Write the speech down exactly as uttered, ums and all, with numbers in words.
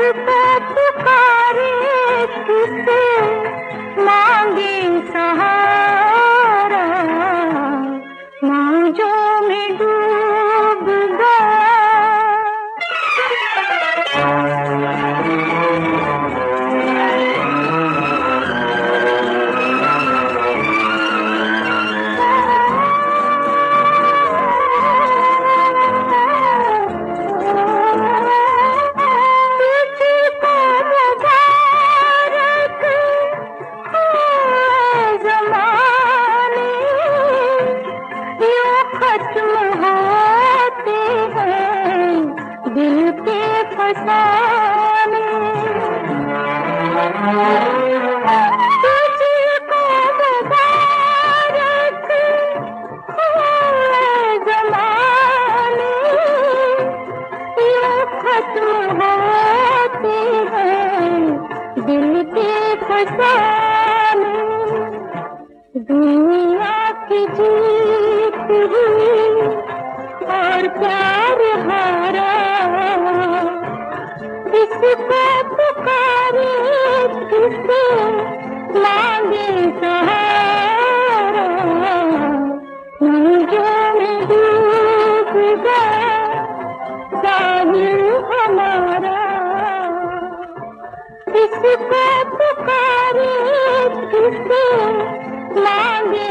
किसको पुकारे, किसे मांगे सहारा, मौजों में डूब गया। दिल के फसाने तुझको मुबारक हो ज़माने, यूं खत्म होते हैं दिल के फसाने। दुनिया की जीत हुई और प्यार हारा, किसको पुकारे, किसे मांगे सहारा, मौजों में डूब गया साहिल हमारा। किसको पुकारे, किसे मांगे